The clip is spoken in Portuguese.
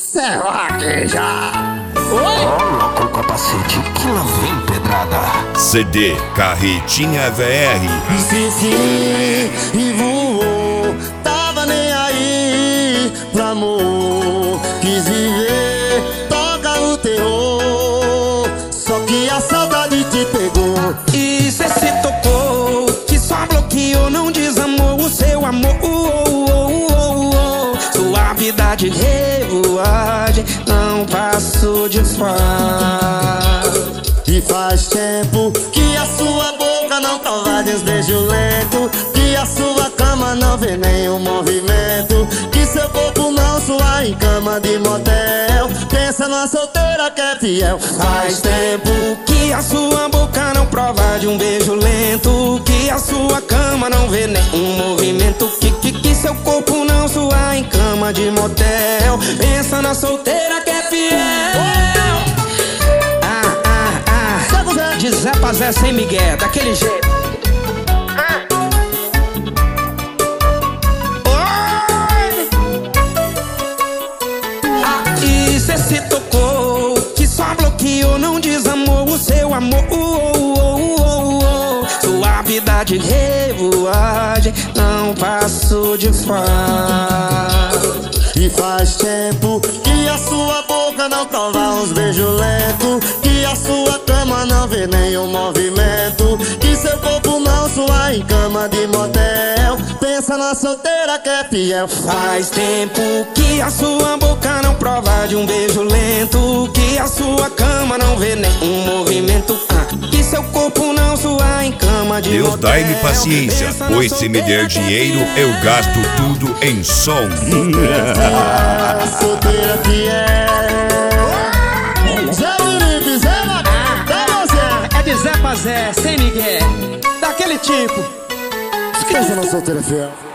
Cê vaqueja. Coloca o capacete que lá vem pedrada. CD Carretinha VR. Esqueci e voou, tava nem aí pro amor. Quis viver, toca o terror, só que a saudade te pegou. E cê se tocou, que só bloqueou, não desamou o seu amor. Suavidade, revoagem, não passo de fase. E faz tempo que a sua boca não prova de uns beijos lentos, que a sua cama não vê nenhum movimento, que seu corpo não sua em cama de motel. Pensa numa solteira que é fiel. Faz tempo que a sua boca não prova de um beijo lento, que a sua cama não vê nenhum movimento, que seu corpo não sua em cama de motel. Pensa na solteira que é fiel. De Zé pra Zé sem migué, daquele jeito. E cê se tocou, que só bloqueou, não desamou o seu amor. Suavidade, revoagem, não passo de fase. E faz tempo que a sua boca não prova uns beijos lentos, que a sua cama não vê nenhum movimento, que seu corpo não sua em cama de motel. Pensa na solteira que é fiel. Faz tempo que a sua boca não prova de um beijo lento, que a sua cama não vê nenhum movimento, que seu corpo não sua em cama de Deus motel. dai-me paciência, pois se me der dinheiro eu gasto tudo em som. Solteira fiel. Zé Felipe, Zé Matheus, É de Zé pra Zé, sem migué, daquele tipo. pensa na solteira fiel.